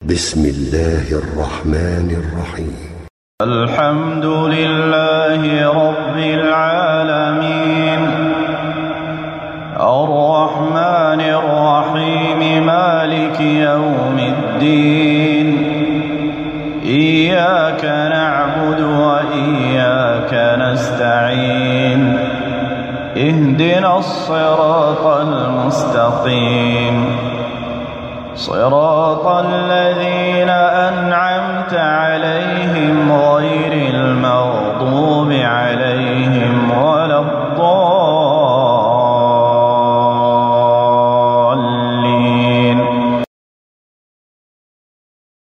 بسم الله الرحمن الرحيم. الحمد لله رب العالمين، الرحمن الرحيم، مالك يوم الدين. إياك نعبد وإياك نستعين، اهدنا الصراط المستقيم، صراط الذين أنعمت عليهم غير